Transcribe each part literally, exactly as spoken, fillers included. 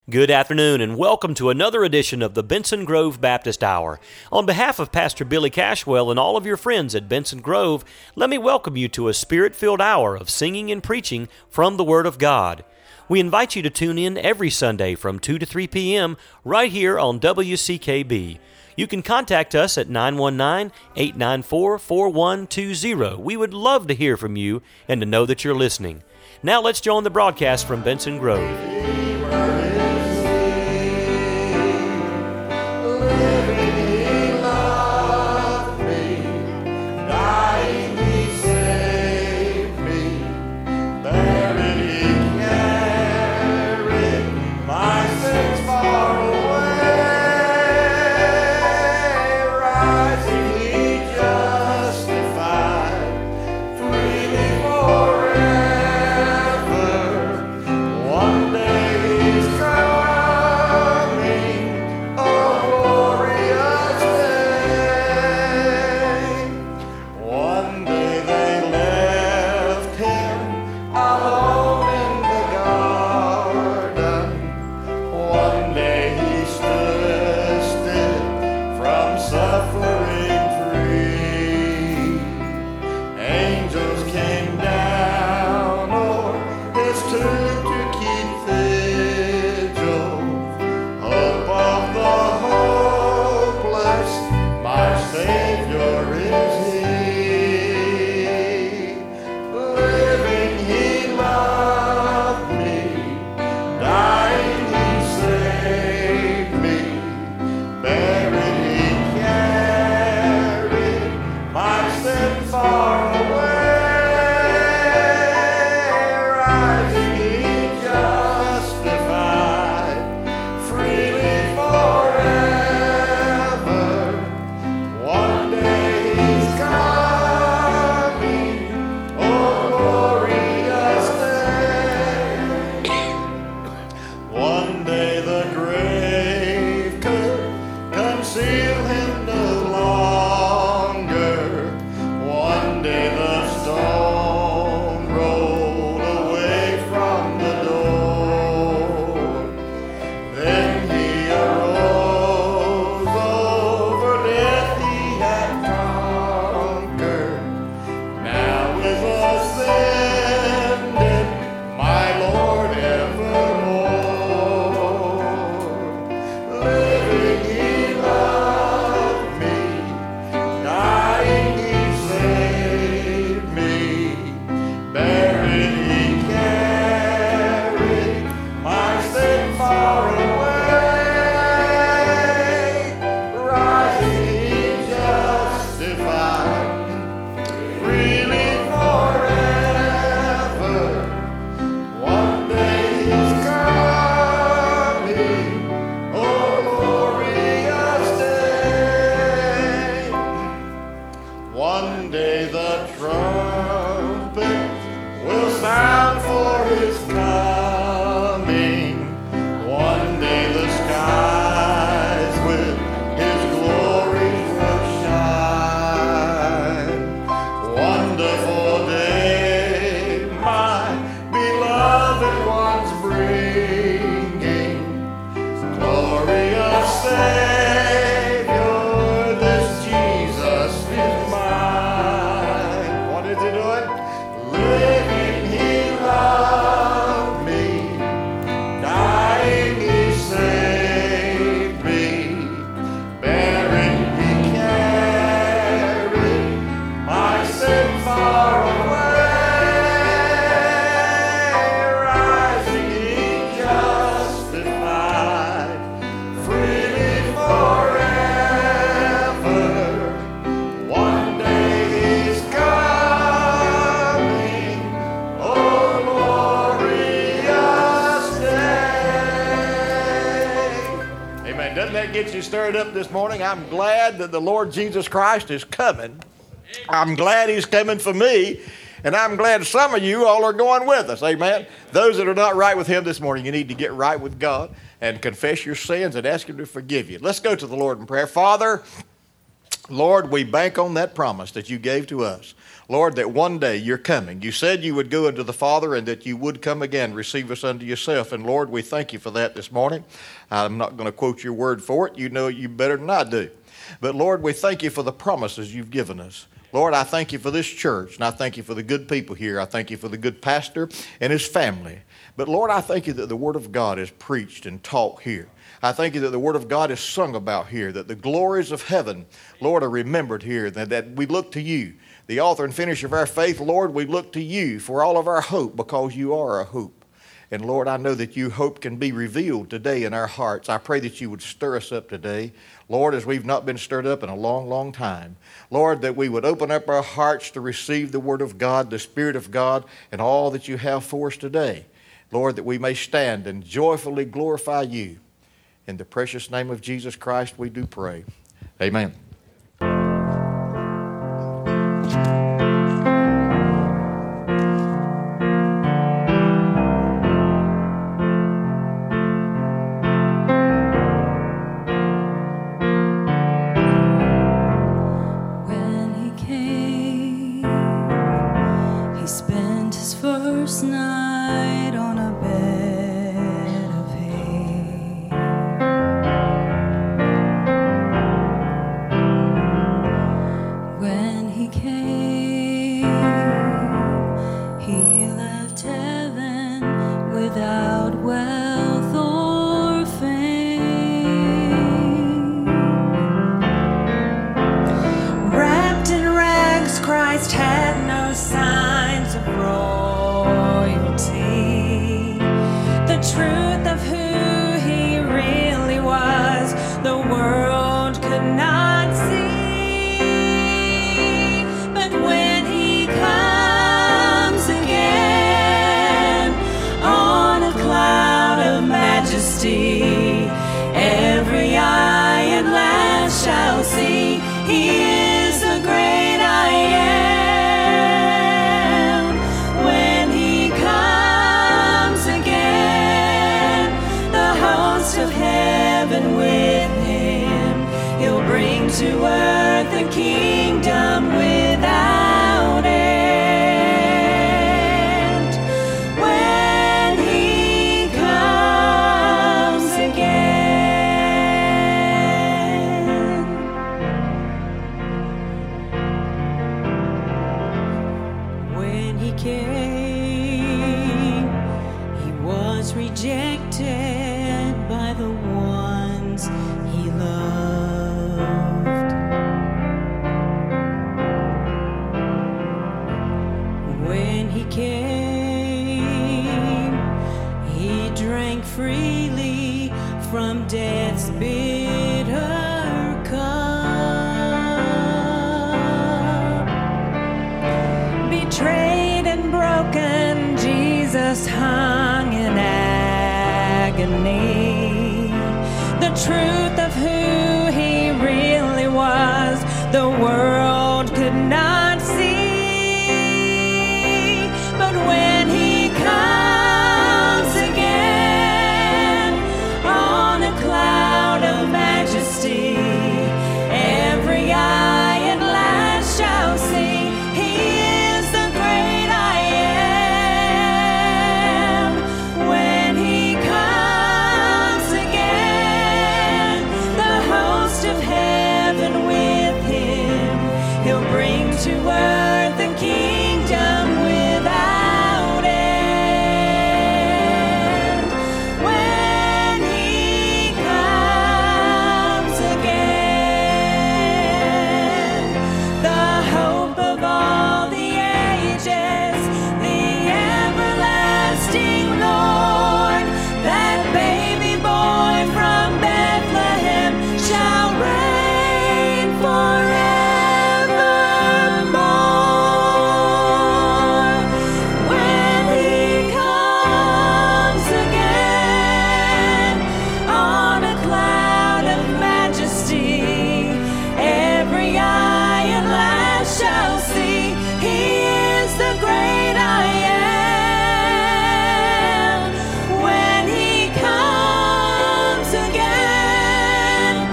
Good afternoon and welcome to another edition of the Benson Grove Baptist Hour. On behalf of Pastor Billy Cashwell and all of your friends at Benson Grove, let me welcome you to a spirit-filled hour of singing and preaching from the Word of God. We invite you to tune in every Sunday from two to three p.m. right here on W C K B. You can contact us at nine one nine, eight nine four, four one two zero. We would love to hear from you and to know that you're listening. Now let's join the broadcast from Benson Grove. Get you stirred up this morning. I'm glad that the Lord Jesus Christ is coming. I'm glad he's coming for me, and I'm glad some of you all are going with us. Amen. Those that are not right with him this morning, you need to get right with God and confess your sins and ask him to forgive you. Let's go to the Lord in prayer. Father, Lord, we bank on that promise that you gave to us. Lord, that one day you're coming. You said you would go unto the Father and that you would come again, receive us unto yourself. And Lord, we thank you for that this morning. I'm not going to quote your word for it. You know you better than I do. But Lord, we thank you for the promises you've given us. Lord, I thank you for this church, and I thank you for the good people here. I thank you for the good pastor and his family. But Lord, I thank you that the Word of God is preached and taught here. I thank you that the Word of God is sung about here, that the glories of heaven, Lord, are remembered here, that, that we look to you. The author and finisher of our faith, Lord, we look to you for all of our hope because you are a hope. And Lord, I know that your hope can be revealed today in our hearts. I pray that you would stir us up today. Lord, as we've not been stirred up in a long, long time. Lord, that we would open up our hearts to receive the Word of God, the Spirit of God, and all that you have for us today. Lord, that we may stand and joyfully glorify you. In the precious name of Jesus Christ we do pray. Amen.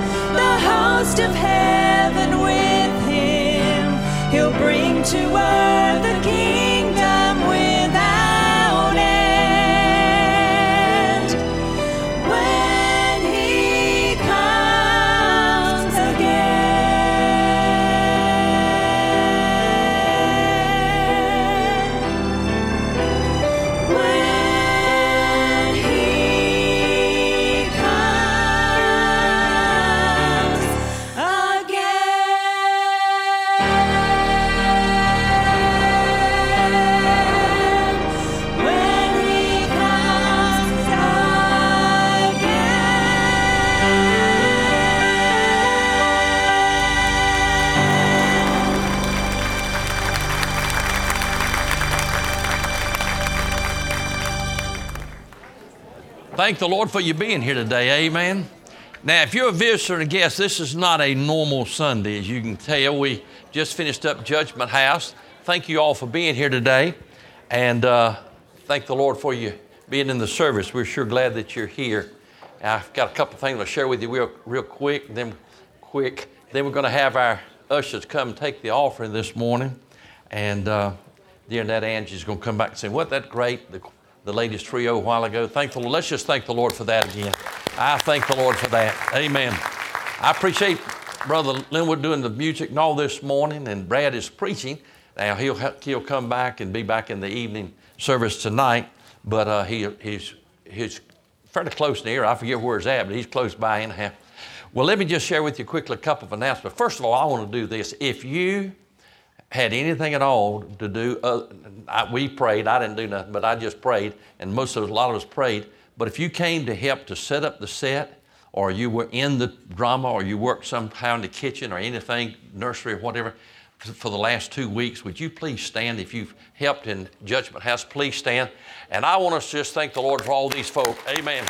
Of heaven with him, he'll bring to earth Thank the Lord for you being here today. Amen. Now, if you're a visitor and a guest, this is not a normal Sunday. As you can tell, we just finished up Judgment House. Thank you all for being here today. And uh, thank the Lord for you being in the service. We're sure glad that you're here. I've got a couple things to share with you real, real quick. Then, quick. Then we're going to have our ushers come and take the offering this morning. And uh, during that, Angie's going to come back and say, "Wasn't that great?" The, the ladies trio a while ago. Thank the Lord. Let's just thank the Lord for that again. I thank the Lord for that. Amen. I appreciate Brother Linwood doing the music and all this morning, and Brad is preaching. Now, he'll he'll come back and be back in the evening service tonight, but uh, he he's he's fairly close near. I forget where he's at, but he's close by anyhow. Well, let me just share with you quickly a couple of announcements. First of all, I want to do this. If you had anything at all to do, uh, I, we prayed. I didn't do nothing, but I just prayed, and most of us, a lot of us prayed. But if you came to help to set up the set, or you were in the drama, or you worked somehow in the kitchen or anything, nursery or whatever, for the last two weeks, would you please stand? If you've helped in Judgment House, please stand. And I want us to just thank the Lord for all these folk. Amen.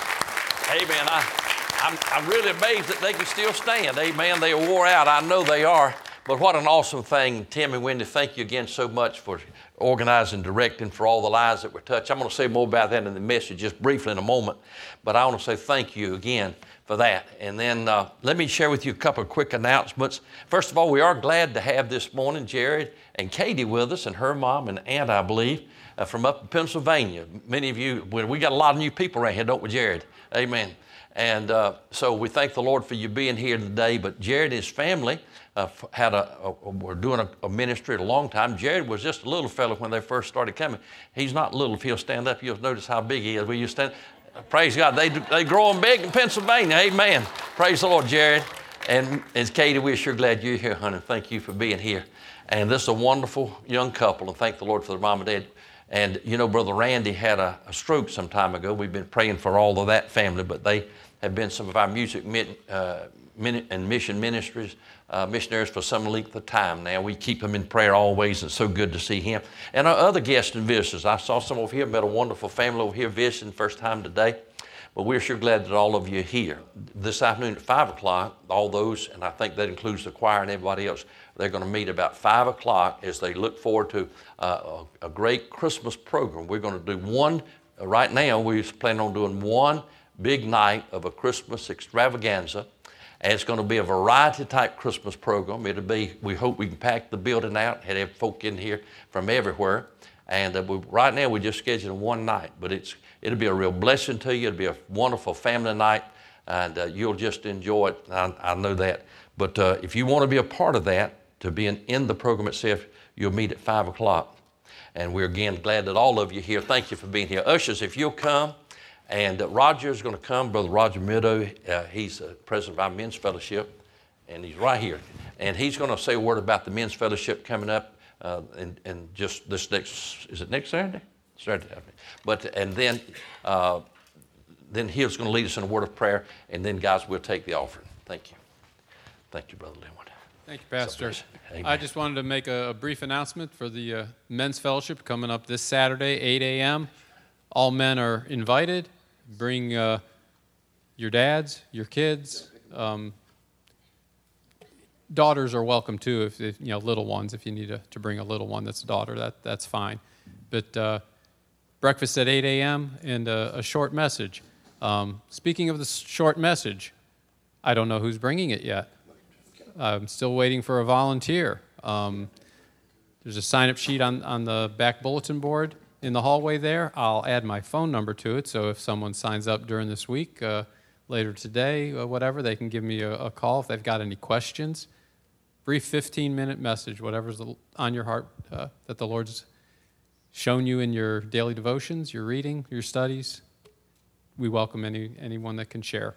Amen. I, I'm, I'm really amazed that they can still stand. Amen. They are wore out. I know they are. But what an awesome thing. Tim and Wendy, thank you again so much for organizing, directing, for all the lives that were touched. I'm going to say more about that in the message just briefly in a moment. But I want to say thank you again for that. And then uh, let me share with you a couple of quick announcements. First of all, we are glad to have this morning Jared and Katie with us, and her mom and aunt, I believe, uh, from up in Pennsylvania. Many of you, we got a lot of new people around here, don't we, Jared? Amen. And uh, so we thank the Lord for you being here today. But Jared and his family uh, had a, a, were doing a, a ministry at a long time. Jared was just a little fellow when they first started coming. He's not little. If he'll stand up, you'll notice how big he is. Will you stand? Praise God. They they growing big in Pennsylvania. Amen. Praise the Lord, Jared. And, and Katie, we're sure glad you're here, honey. Thank you for being here. And this is a wonderful young couple, and thank the Lord for their mom and dad. And, you know, Brother Randy had a, a stroke some time ago. We've been praying for all of that family, but they have been some of our music uh, and mission ministries, uh, missionaries for some length of time now. We keep them in prayer always. It's so good to see him. And our other guests and visitors. I saw some over here, met a wonderful family over here visiting first time today. But we're sure glad that all of you are here. This afternoon at five o'clock, all those, and I think that includes the choir and everybody else, they're going to meet about five o'clock as they look forward to uh, a, a great Christmas program. We're going to do one, uh, right now we're planning on doing one big night of a Christmas extravaganza. And it's going to be a variety type Christmas program. It'll be, we hope we can pack the building out, have folk in here from everywhere. And uh, we, right now we're just scheduling one night, but it's it'll be a real blessing to you. It'll be a wonderful family night, and uh, you'll just enjoy it. I, I know that. But uh, if you want to be a part of that, to be in, in the program itself, you'll meet at five o'clock. And we're again glad that all of you are here. Thank you for being here. Ushers, if you'll come. And uh, Roger is going to come, Brother Roger Meadow. Uh, he's uh, president of our men's fellowship, and he's right here. And he's going to say a word about the men's fellowship coming up, uh, and, and just this next, is it next Saturday? Saturday. But, and then, uh, then he's going to lead us in a word of prayer, and then, guys, we'll take the offering. Thank you. Thank you, Brother Linwood. Thank you, Pastor. I just wanted to make a, a brief announcement for the uh, men's fellowship coming up this Saturday, eight a.m. All men are invited. Bring uh, your dads, your kids. Um, daughters are welcome too. If, if you know, little ones. If you need to, to bring a little one that's a daughter, that that's fine. But uh, breakfast at eight a.m. and a, a short message. Um, speaking of the short message, I don't know who's bringing it yet. I'm still waiting for a volunteer. Um, there's a sign-up sheet on, on the back bulletin board in the hallway there. I'll add my phone number to it, so if someone signs up during this week, uh, later today, or whatever, they can give me a, a call if they've got any questions. Brief fifteen-minute message, whatever's on your heart uh, that the Lord's shown you in your daily devotions, your reading, your studies. We welcome any anyone that can share.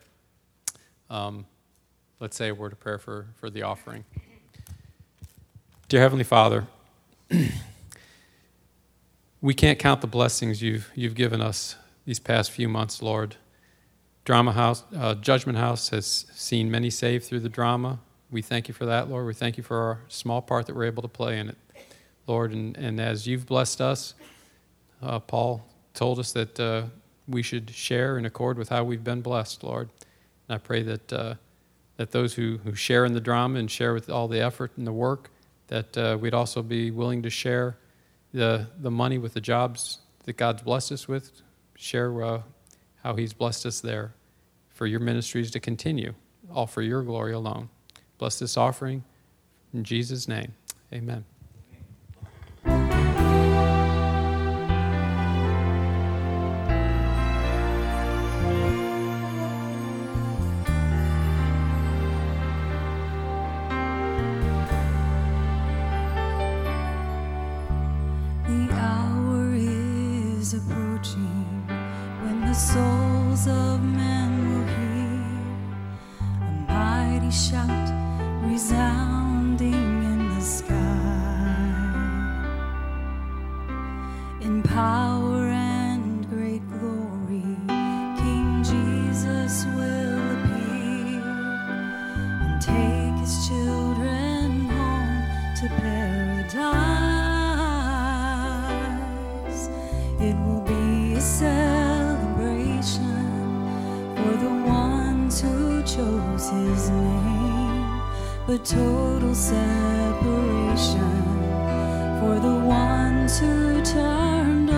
Um, let's say a word of prayer for, for the offering. Dear Heavenly Father, we can't count the blessings you've you've given us these past few months, Lord. Drama House, uh, Judgment House has seen many saved through the drama. We thank you for that, Lord. We thank you for our small part that we're able to play in it, Lord. And, and as you've blessed us, uh, Paul told us that uh, we should share in accord with how we've been blessed, Lord. And I pray that uh, that those who, who share in the drama and share with all the effort and the work, that uh, we'd also be willing to share the the money with the jobs that God's blessed us with, share uh, how he's blessed us there for your ministries to continue, all for your glory alone. Bless this offering in Jesus' name. Amen. The hour is approaching when the souls of men will hear a mighty shout resounding in the sky. In power and great glory, King Jesus will appear and take his children home to paradise. It will be a celebration for the ones who chose his name, but total separation for the ones who turned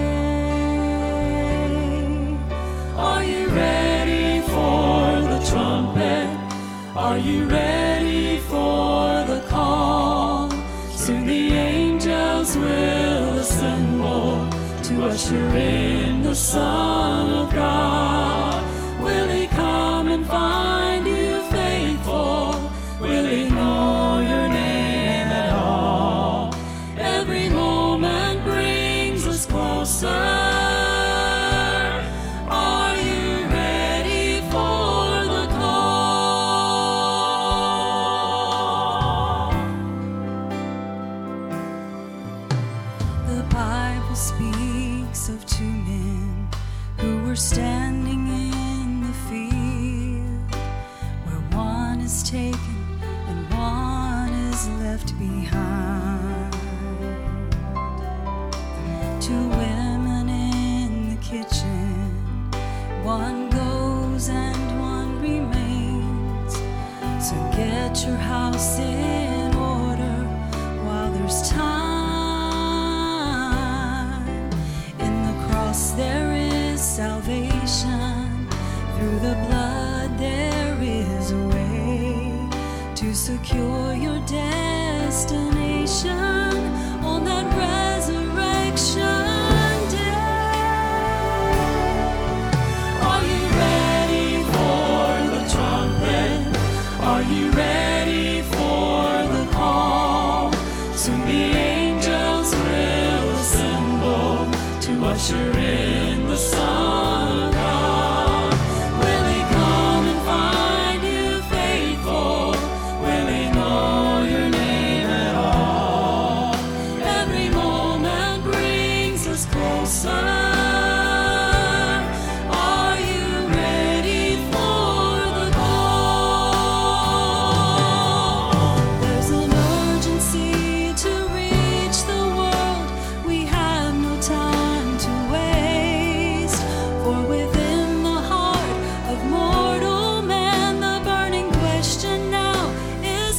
away. Are you ready for the trumpet? Are you ready for the call? Soon the angels will assemble to usher in the Son of God. Will he come and find you faithful? Will he know your name at all? Every moment brings us closer. Are you ready for the call? The Bible speaks of two men who were standing in the field, where one is taken and one is left behind. Two women in the kitchen, one goes and one remains. So get your house in order while there's time. In the cross there is salvation, through the blood there is a way to secure your destination on that resurrection day. Are you ready for the trumpet? Are you ready for the call? Soon the angels will assemble to usher in the Son of God. Will he come and find you faithful? Will he know your name at all? Every moment brings us closer. Are you ready for the call? There's an urgency to reach the world. We have no time to waste. For within the heart of mortal man, the burning question now is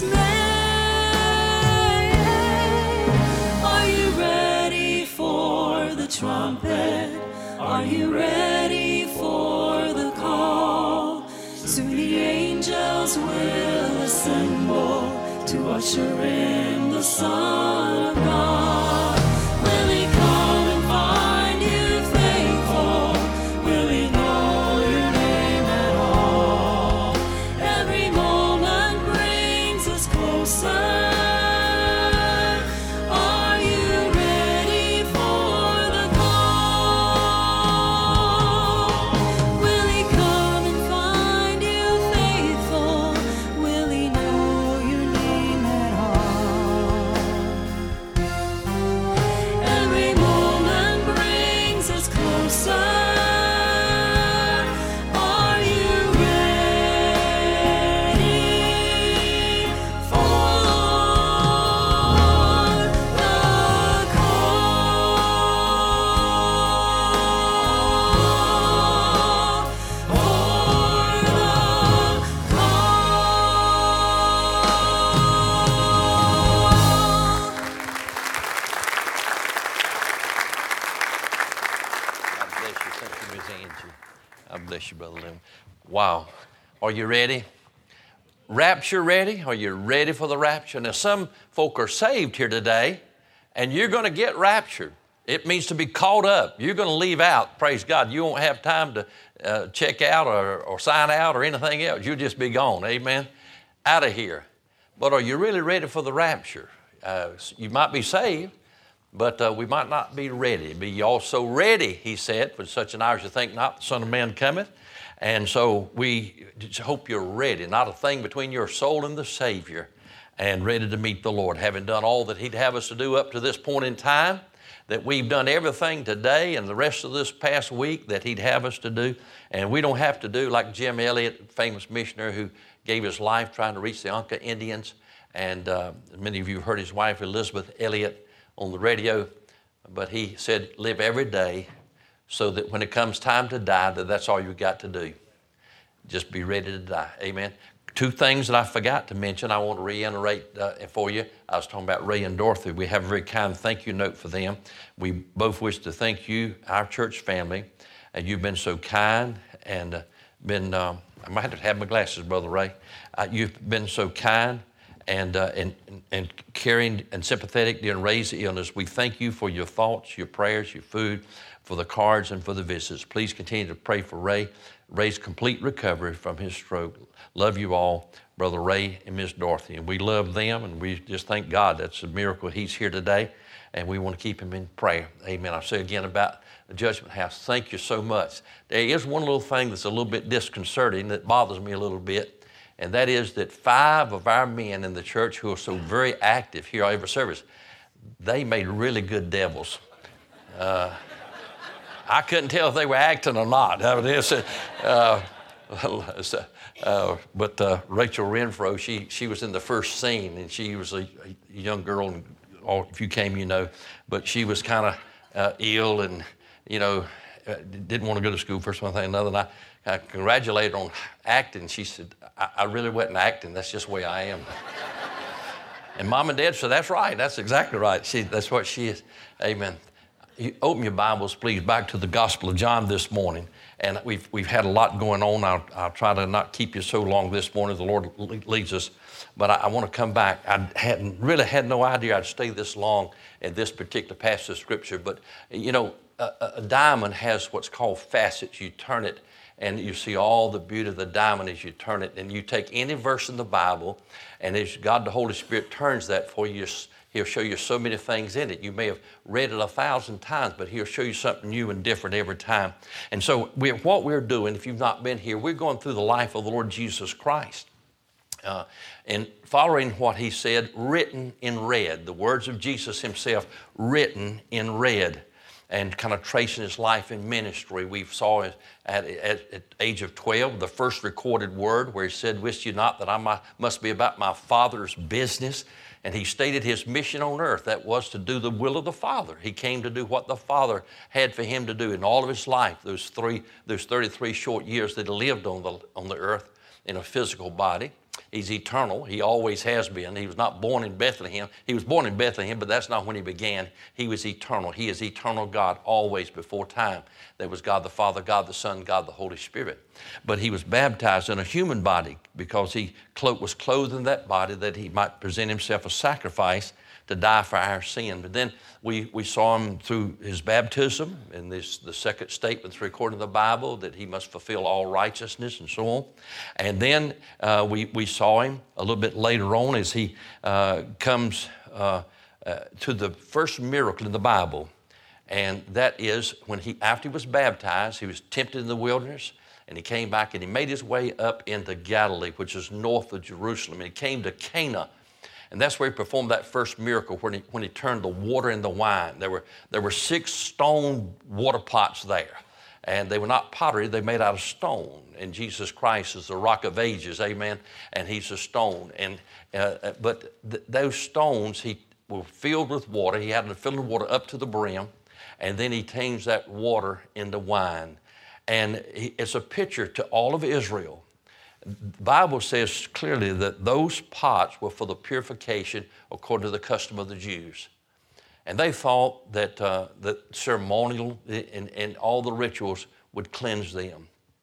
made. Are you ready for the trumpet? Are you ready for the call? Soon the angels will assemble to usher in the Son of God. Will he come and find you faithful? Will he know your name at all? Every moment brings us closer. Are you ready for the call? Will he come and find you faithful? Will he know your name at all? Wow. Are you ready? Rapture ready? Are you ready for the rapture? Now, some folk are saved here today, and you're going to get raptured. It means to be caught up. You're going to leave out, praise God. You won't have time to uh, check out or, or sign out or anything else. You'll just be gone, amen, out of here. But are you really ready for the rapture? Uh, you might be saved, but uh, we might not be ready. Be ye also ready, he said, for such an hour as you think not, the Son of Man cometh. And so we just hope you're ready, not a thing between your soul and the Savior, and ready to meet the Lord, having done all that he'd have us to do up to this point in time, that we've done everything today and the rest of this past week that he'd have us to do. And we don't have to do like Jim Elliott, famous missionary who gave his life trying to reach the Anka Indians. And uh, many of you heard his wife, Elizabeth Elliott, on the radio. But he said, live every day so that when it comes time to die, that that's all you got to do. Just be ready to die. Amen. Two things that I forgot to mention, I want to reiterate uh, for you. I was talking about Ray and Dorothy. We have a very kind thank you note for them. We both wish to thank you, our church family, and you've been so kind and uh, been, uh, I might have to have my glasses, Brother Ray. Uh, you've been so kind and, uh, and, and caring and sympathetic during Ray's illness. We thank you for your thoughts, your prayers, your food, for the cards, and for the visits. Please continue to pray for Ray. Ray's complete recovery from his stroke. Love you all, Brother Ray and Miss Dorothy. And we love them, and we just thank God. That's a miracle he's here today, and we want to keep him in prayer. Amen. I'll say again about the Judgment House, thank you so much. There is one little thing that's a little bit disconcerting that bothers me a little bit, and that is that five of our men in the church who are so very active here at every service, they made really good devils. Uh, I couldn't tell if they were acting or not. I mean, it's, uh, uh, but uh, Rachel Renfro, she she was in the first scene, and she was a, a young girl, and all, if you came, you know, but she was kind of uh, ill and, you know, uh, didn't want to go to school, first one thing, another, and I, I congratulated her on acting. She said, I, I really wasn't acting. That's just the way I am. And Mom and Dad said, that's right. That's exactly right. She, that's what she is. Amen. You open your Bibles, please, back to the Gospel of John this morning. And we've we've had a lot going on. I'll, I'll try to not keep you so long this morning. The Lord leads us. But I, I want to come back. I hadn't really had no idea I'd stay this long in this particular passage of Scripture. But, you know, a, a diamond has what's called facets. You turn it, and you see all the beauty of the diamond as you turn it. And you take any verse in the Bible, and as God the Holy Spirit turns that for you, He'll show you so many things in it. You may have read it a thousand times, but He'll show you something new and different every time. And so we're, what we're doing, if you've not been here, we're going through the life of the Lord Jesus Christ. Uh, and following what He said, written in red, the words of Jesus Himself written in red, and kind of tracing His life and ministry. We saw it at, at, at age of twelve, the first recorded word where He said, wist you not that I must be about my Father's business? And He stated His mission on earth, that was to do the will of the Father. He came to do what the Father had for Him to do in all of His life, those three, those thirty-three short years that He lived on the, on the earth in a physical body. He's eternal. He always has been. He was not born in Bethlehem. He was born in Bethlehem, but that's not when He began. He was eternal. He is eternal God, always before time. There was God the Father, God the Son, God the Holy Spirit. But He was baptized in a human body because He was clothed in that body that He might present Himself a sacrifice to die for our sin. But then we, we saw Him through His baptism, and this the second statement's recorded in the Bible that He must fulfill all righteousness and so on. And then uh, we, we saw Him a little bit later on as He uh, comes uh, uh, to the first miracle in the Bible. And that is when He, after He was baptized, He was tempted in the wilderness, and He came back and He made His way up into Galilee, which is north of Jerusalem. And He came to Cana. And that's where He performed that first miracle when he, when he turned the water into wine. There were, there were six stone water pots there. And they were not pottery, they made out of stone. And Jesus Christ is the rock of ages, amen? And He's a stone. And uh, But th- those stones he were filled with water. He had to fill the water up to the brim. And then He changed that water into wine. And he, it's a picture to all of Israel. The Bible says clearly that those pots were for the purification according to the custom of the Jews. And they thought that uh, the ceremonial and, and all the rituals would cleanse them.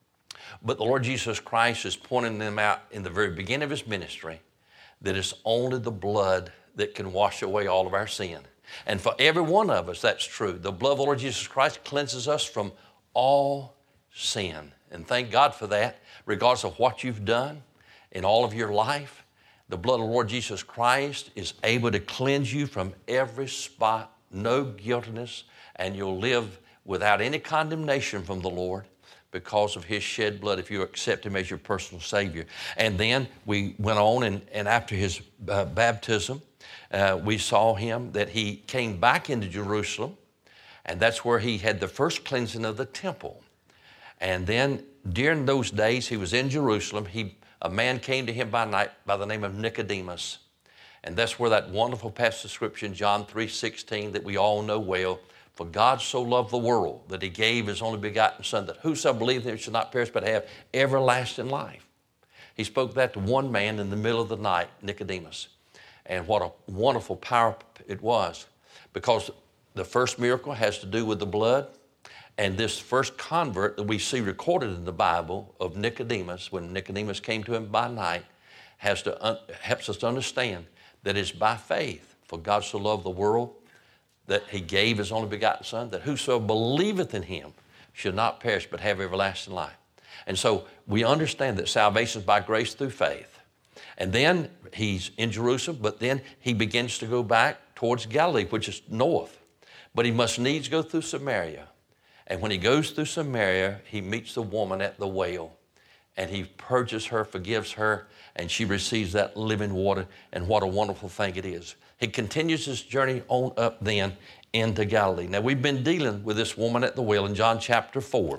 But the Lord Jesus Christ is pointing them out in the very beginning of his ministry that it's only the blood that can wash away all of our sin. And for every one of us, that's true. The blood of the Lord Jesus Christ cleanses us from all sin. And thank God for that, regardless of what you've done in all of your life. The blood of the Lord Jesus Christ is able to cleanse you from every spot, no guiltiness, and you'll live without any condemnation from the Lord because of his shed blood if you accept him as your personal Savior. And then we went on, and, and after his uh, baptism, uh, we saw him that he came back into Jerusalem, and that's where he had the first cleansing of the temple. And then during those days he was in Jerusalem, he a man came to him by night by the name of Nicodemus. And that's where that wonderful passage of Scripture in John three sixteen that we all know well, for God so loved the world that he gave his only begotten Son, that whosoever believeth in him should not perish but have everlasting life. He spoke that to one man in the middle of the night, Nicodemus. And what a wonderful power it was, because the first miracle has to do with the blood. And this first convert that we see recorded in the Bible of Nicodemus, when Nicodemus came to him by night, has to un- helps us to understand that it's by faith. For God so loved the world that he gave his only begotten Son, that whosoever believeth in him should not perish but have everlasting life. And so we understand that salvation is by grace through faith. And then he's in Jerusalem, but then he begins to go back towards Galilee, which is north. But he must needs go through Samaria. And when he goes through Samaria, he meets the woman at the well, and he purges her, forgives her, and she receives that living water, and what a wonderful thing it is. He continues his journey on up then into Galilee. Now, we've been dealing with this woman at the well in John chapter four.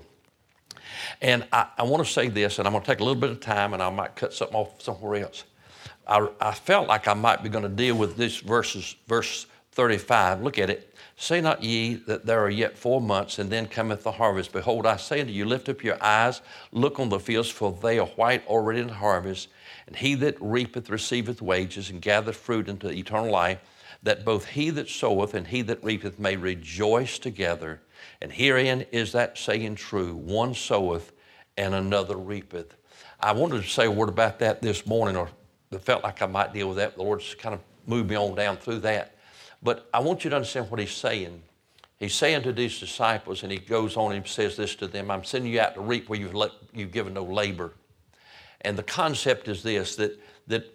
And I, I want to say this, and I'm going to take a little bit of time, and I might cut something off somewhere else. I, I felt like I might be going to deal with this verses, verse thirty-five. Look at it. Say not ye that there are yet four months, and then cometh the harvest. Behold, I say unto you, lift up your eyes, look on the fields, for they are white already in harvest. And he that reapeth receiveth wages, and gathereth fruit unto eternal life, that both he that soweth and he that reapeth may rejoice together. And herein is that saying true, one soweth and another reapeth. I wanted to say a word about that this morning, or I felt like I might deal with that. The Lord's kind of moved me on down through that. But I want you to understand what he's saying. He's saying to these disciples, and he goes on and says this to them, I'm sending you out to reap where you've, let, you've given no labor. And the concept is this, that, that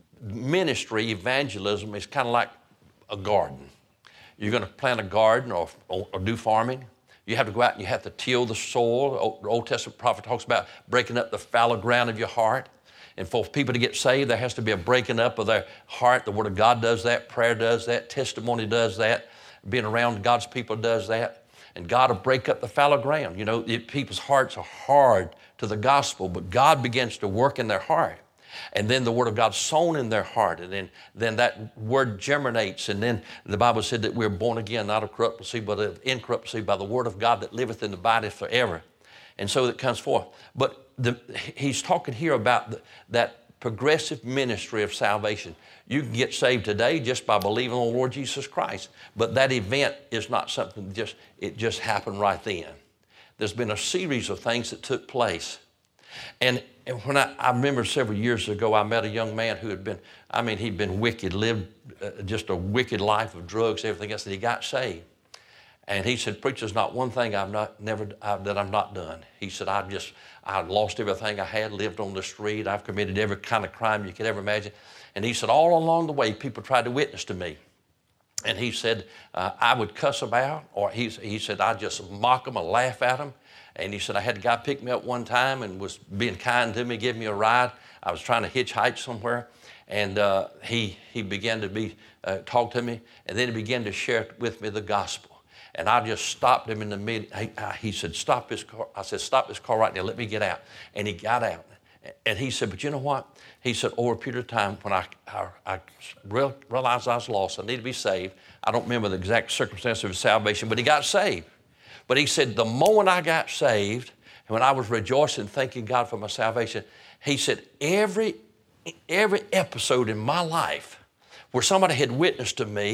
ministry, evangelism, is kind of like a garden. You're going to plant a garden or, or, or do farming. You have to go out and you have to till the soil. The Old Testament prophet talks about breaking up the fallow ground of your heart. And for people to get saved, there has to be a breaking up of their heart. The Word of God does that. Prayer does that. Testimony does that. Being around God's people does that. And God will break up the fallow ground. You know, it, people's hearts are hard to the gospel, but God begins to work in their heart. And then the Word of God's sown in their heart. And then, then that Word germinates. And then the Bible said that we're born again, not of corruptible seed, but of incorruptible seed, by the Word of God that liveth in the body forever. And so it comes forth. But the, he's talking here about the, that progressive ministry of salvation. You can get saved today just by believing on the Lord Jesus Christ. But that event is not something just, it just happened right then. There's been a series of things that took place. And, and when I, I remember several years ago, I met a young man who had been, I mean, he'd been wicked, lived uh, just a wicked life of drugs, everything else, and he got saved. And he said, preacher, there's not one thing I've not never uh, that I've not done. He said, I've just, I lost everything I had, lived on the street. I've committed every kind of crime you could ever imagine. And he said, all along the way, people tried to witness to me. And he said, uh, I would cuss them out, or he, he said, I'd just mock them or laugh at them. And he said, I had a guy pick me up one time and was being kind to me, give me a ride. I was trying to hitchhike somewhere. And uh, he, he began to be uh, talk to me, and then he began to share with me the gospel. And I just stopped him in the mid. He, he said, stop this car. I said, stop this car right now. Let me get out. And he got out. And he said, but you know what? He said, over a period of time, when I, I, I realized I was lost, I need to be saved. I don't remember the exact circumstance of his salvation, but he got saved. But he said, the moment I got saved, and when I was rejoicing, thanking God for my salvation, he said, every, every episode in my life where somebody had witnessed to me,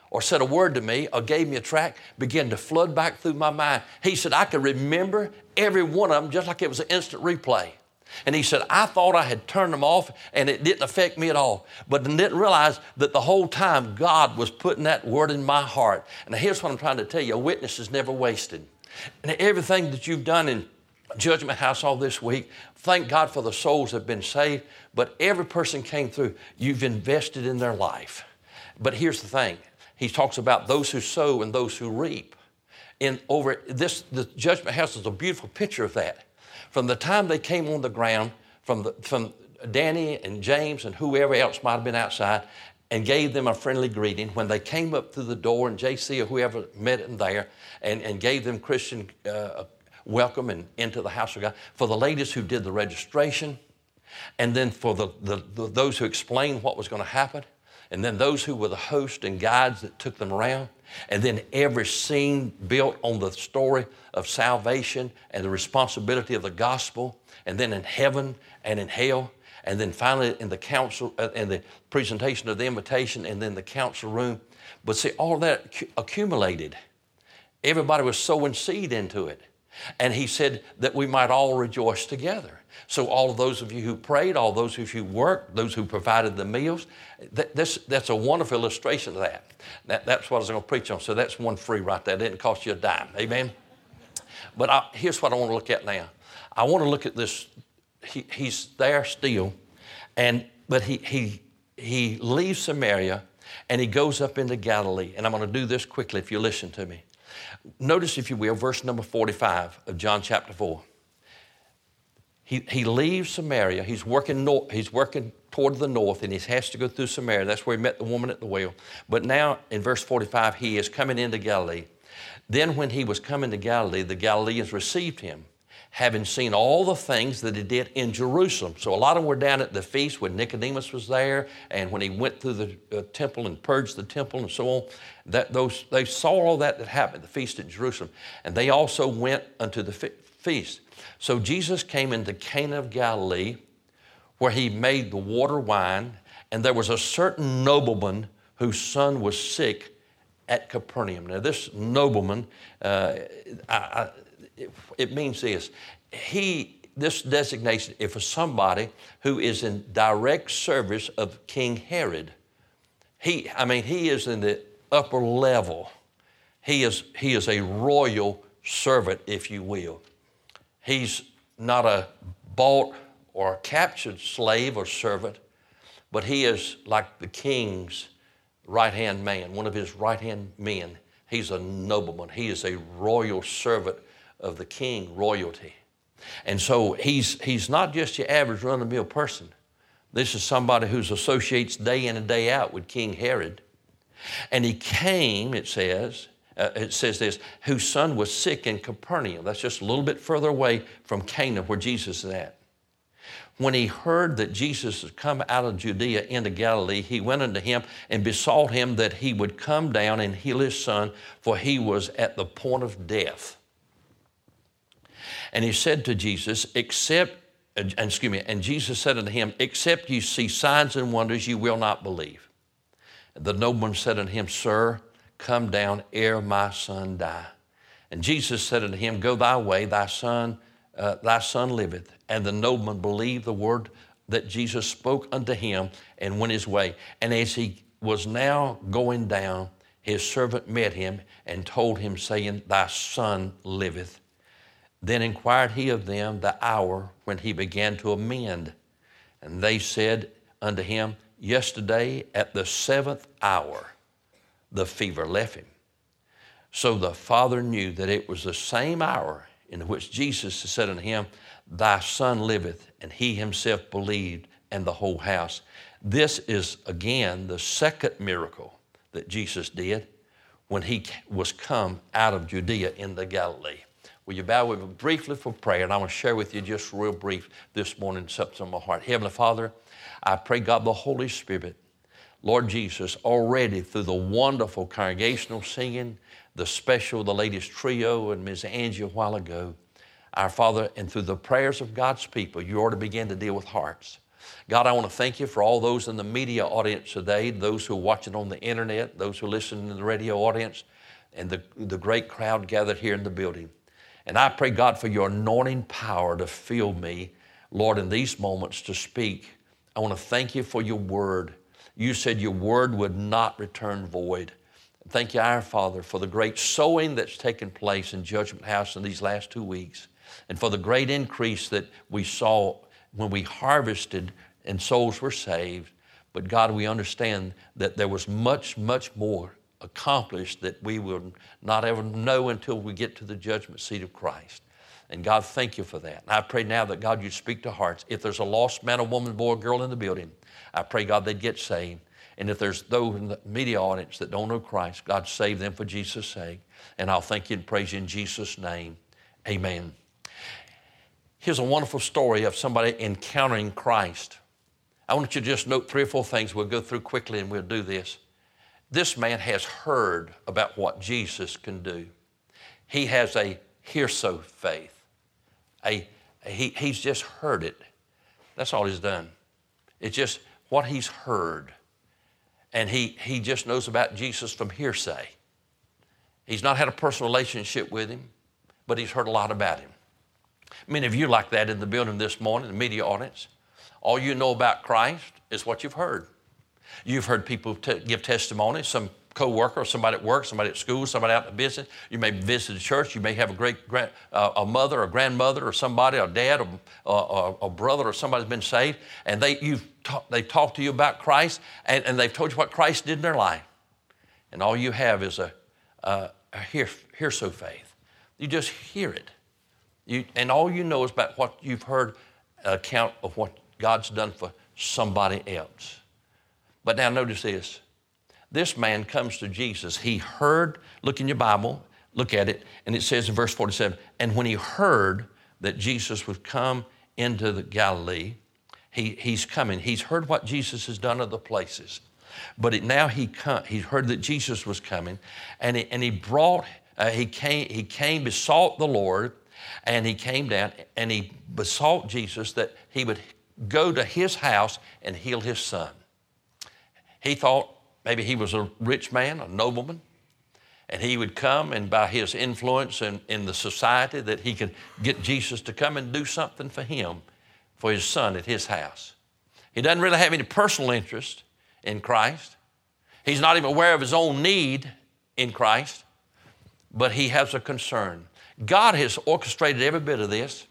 or said a word to me or gave me a tract began to flood back through my mind. He said, I could remember every one of them just like it was an instant replay. And he said, I thought I had turned them off and it didn't affect me at all. But I didn't realize that the whole time God was putting that word in my heart. And here's what I'm trying to tell you. A witness is never wasted. And everything that you've done in Judgment House all this week, thank God for the souls that have been saved. But every person came through. You've invested in their life. But here's the thing. He talks about those who sow and those who reap. In over this, the Judgment House is a beautiful picture of that. From the time they came on the ground, from, the, from Danny and James and whoever else might have been outside, and gave them a friendly greeting, when they came up through the door and J C or whoever met them there and, and gave them Christian uh, welcome and into the house of God, for the ladies who did the registration, and then for the, the, the those who explained what was going to happen, and then those who were the hosts and guides that took them around, and then every scene built on the story of salvation and the responsibility of the gospel, and then in heaven and in hell, and then finally in the council, uh, in the presentation of the invitation, and then the council room. But see, all that accumulated. Everybody was sowing seed into it. And he said that we might all rejoice together. So all of those of you who prayed, all those of you who worked, those who provided the meals, that, this, that's a wonderful illustration of that. that. That's what I was going to preach on. So that's one free right there. It didn't cost you a dime. Amen? But I, here's what I want to look at now. I want to look at this. He, he's there still, and but he, he, he leaves Samaria, and he goes up into Galilee. And I'm going to do this quickly if you listen to me. Notice, if you will, verse number forty-five of John chapter four. He, he leaves Samaria. He's working north, he's working toward the north, and he has to go through Samaria. That's where he met the woman at the well. But now in verse forty-five, he is coming into Galilee. Then when he was coming to Galilee, the Galileans received him, having seen all the things that he did in Jerusalem. So a lot of them were down at the feast when Nicodemus was there, and when he went through the uh, temple and purged the temple and so on. That those they saw all that that happened at the feast at Jerusalem, and they also went unto the fe- feast. So Jesus came into Cana of Galilee, where he made the water wine, and there was a certain nobleman whose son was sick at Capernaum. Now this nobleman, uh, I, I, it, it means this. He, this designation is for somebody who is in direct service of King Herod. He, I mean, he is in the upper level. He is, he is a royal servant, if you will. He's not a bought or captured slave or servant, but he is like the king's right-hand man, one of his right-hand men. He's a nobleman. He is a royal servant of the king, royalty. And so he's, he's not just your average run-of-the-mill person. This is somebody who associates day in and day out with King Herod. And he came, it says, uh, it says this, whose son was sick in Capernaum. That's just a little bit further away from Cana where Jesus is at. When he heard that Jesus had come out of Judea into Galilee, he went unto him and besought him that he would come down and heal his son, for he was at the point of death. And he said to Jesus, except, and excuse me, and Jesus said unto him, except you see signs and wonders, you will not believe. The nobleman said unto him, Sir, come down ere my son die. And Jesus said unto him, Go thy way, thy son, uh, thy son liveth. And the nobleman believed the word that Jesus spoke unto him and went his way. And as he was now going down, his servant met him and told him, saying, Thy son liveth. Then inquired he of them the hour when he began to amend. And they said unto him, Yesterday at the seventh hour, the fever left him. So the father knew that it was the same hour in which Jesus said unto him, Thy son liveth, and he himself believed, and the whole house. This is again the second miracle that Jesus did when he was come out of Judea into Galilee. Will you bow with me briefly for prayer? And I'm going to share with you just real brief this morning something on my heart. Heavenly Father, I pray, God, the Holy Spirit, Lord Jesus, already through the wonderful congregational singing, the special, the ladies trio, and Miz Angie a while ago, our Father, and through the prayers of God's people, you already began to deal with hearts. God, I want to thank you for all those in the media audience today, those who are watching on the internet, those who listen to the radio audience, and the, the great crowd gathered here in the building. And I pray, God, for your anointing power to fill me, Lord, in these moments to speak. I want to thank you for your word. You said your word would not return void. Thank you, our Father, for the great sowing that's taken place in Judgment House in these last two weeks, and for the great increase that we saw when we harvested and souls were saved. But God, we understand that there was much, much more accomplished that we will not ever know until we get to the judgment seat of Christ. And God, thank you for that. And I pray now that, God, you speak to hearts. If there's a lost man, a woman, boy, or girl in the building, I pray, God, they'd get saved. And if there's those in the media audience that don't know Christ, God, save them for Jesus' sake. And I'll thank you and praise you in Jesus' name. Amen. Here's a wonderful story of somebody encountering Christ. I want you to just note three or four things. We'll go through quickly and we'll do this. This man has heard about what Jesus can do. He has a hearsay faith. A, a, he, he's just heard it. That's all he's done. It's just what he's heard. And he, he just knows about Jesus from hearsay. He's not had a personal relationship with him, but he's heard a lot about him. Many of you like that in the building this morning, the media audience. All you know about Christ is what you've heard. You've heard people t- give testimony, some co-worker, somebody at work, somebody at school, somebody out in the business. You may visit a church. You may have a great grand, uh, a mother or grandmother or somebody, or dad or, uh, or a brother or somebody's been saved, and they you've ta- they talked to you about Christ, and, and they've told you what Christ did in their life. And all you have is a, a, a hear, hearsay faith. You just hear it. You, and all you know is about what you've heard, an account of what God's done for somebody else. But now notice this. This man comes to Jesus. He heard, look in your Bible, look at it, and it says in verse forty-seven, and when he heard that Jesus would come into the Galilee, he, he's coming. He's heard what Jesus has done other places. But it, now he come, he heard that Jesus was coming, and he, and he brought, uh, he came, he came, besought the Lord, and he came down, and he besought Jesus that he would go to his house and heal his son. He thought maybe he was a rich man, a nobleman, and he would come, and by his influence in, in the society that he could get Jesus to come and do something for him, for his son at his house. He doesn't really have any personal interest in Christ. He's not even aware of his own need in Christ, but he has a concern. God has orchestrated every bit of this.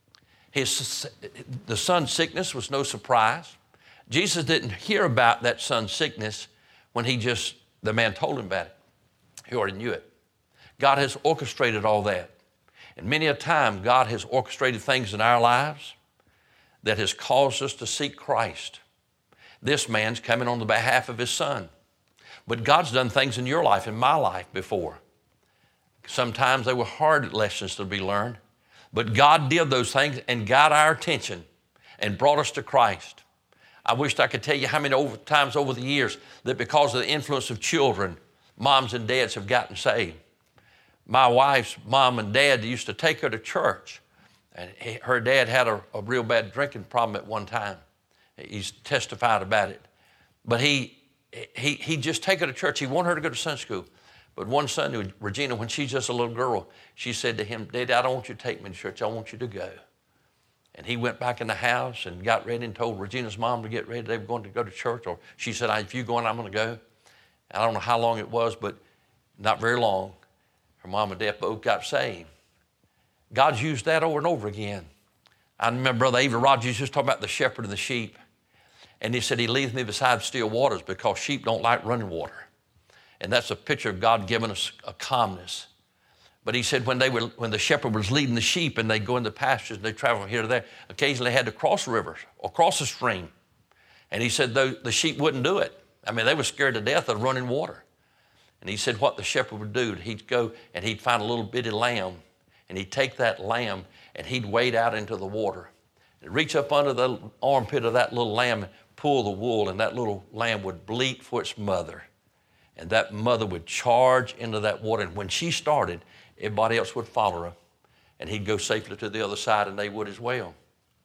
His, the son's sickness was no surprise. Jesus didn't hear about that son's sickness when he just, the man told him about it. He already knew it. God has orchestrated all that. And many a time, God has orchestrated things in our lives that has caused us to seek Christ. This man's coming on the behalf of his son. But God's done things in your life, in my life before. Sometimes they were hard lessons to be learned. But God did those things and got our attention and brought us to Christ. I wished I could tell you how many over, times over the years that because of the influence of children, moms and dads have gotten saved. My wife's mom and dad used to take her to church. And he, her dad had a, a real bad drinking problem at one time. He's testified about it. But he, he, he'd just take her to church. He wanted her to go to Sunday school. But one Sunday, Regina, when she's just a little girl, she said to him, Daddy, I don't want you to take me to church. I want you to go. And he went back in the house and got ready and told Regina's mom to get ready. They were going to go to church. Or she said, if you're going, I'm going to go. And I don't know how long it was, but not very long. Her mom and dad both got saved. God's used that over and over again. I remember Brother Avery Rogers just talking about the shepherd and the sheep. And he said, he leads me beside still waters because sheep don't like running water. And that's a picture of God giving us a calmness. But he said when they were, when the shepherd was leading the sheep and they'd go in the pastures and they'd travel from here to there, occasionally they had to cross rivers or cross a stream. And he said the, the sheep wouldn't do it. I mean, they were scared to death of running water. And he said what the shepherd would do, he'd go and he'd find a little bitty lamb and he'd take that lamb and he'd wade out into the water and reach up under the armpit of that little lamb and pull the wool, and that little lamb would bleat for its mother. And that mother would charge into that water. And when she started, everybody else would follow her. And he'd go safely to the other side, and they would as well.